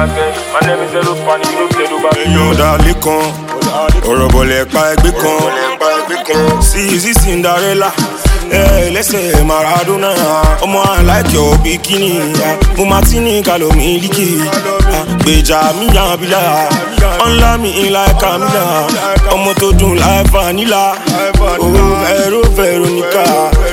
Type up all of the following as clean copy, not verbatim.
My name is Zero Spanish, you know play Dubai. Èèyàn dalé kan, ọ̀rọ̀ bọ̀lẹ̀ pa ẹgbẹ́ kan. Sí Easy Cinderella, lẹ́sẹ̀ Maradona. Ọmọ aláìkẹ́ òbí kíni, mo máa tí ní kálọ̀ mi líkì. Gbèjà mi yàn bílà, ọ̀nlá mi ìlà Camila. Ọmọ tó dùn láì vanilla, Veronica.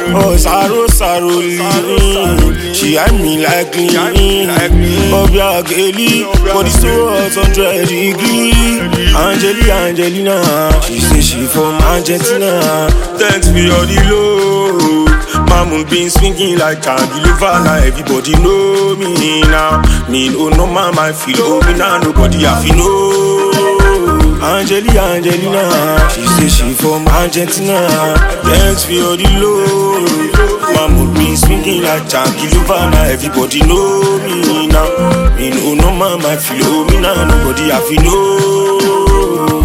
Saro lean, she eye me like lean. Bobby Ageli, body so hot 100 degree. Angelina, she say she from Argentina. Thanks for all the love. My moon been swinging like Angelova. Now everybody know me now. Me no mama feel oh me now nobody have to know. Angelina, she say she from Argentina. Thanks for all the love. My mood been swinging like Angelova. Now everybody know me now. Me no mama feel oh me now nobody have to know.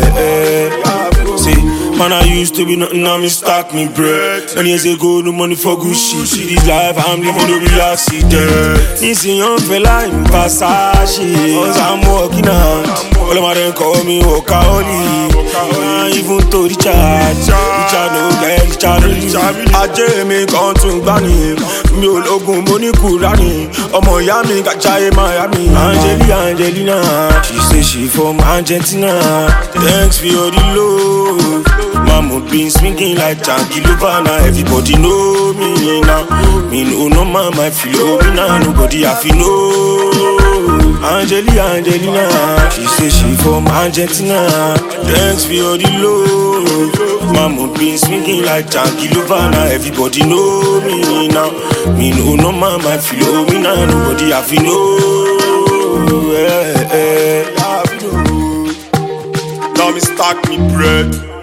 Say, man, I used to be nothing, now me stack me bread. 10 years ago, no money for good shit. See this life, I'm living no real accident. This young fella in Versace, cause I'm working out. All of my them call me Okaholi. Even to Richard no get Richard. Ajay me gone to Bani. Mi ologun money Kurani. Ọmọ ìyá mi gàjáyé Miami. Angelina, she say she from Argentina. Thanks for all the love. My mood been swinging like Angelova. Now everybody know me now. Me no mama feel oh me now nobody have to know. Angelina, she say she from Argentina. Thanks for all the love. My mood been swinging like Angelova. Now everybody know me now. Me no mama feel oh me now nobody have to know. Now me stack me bread.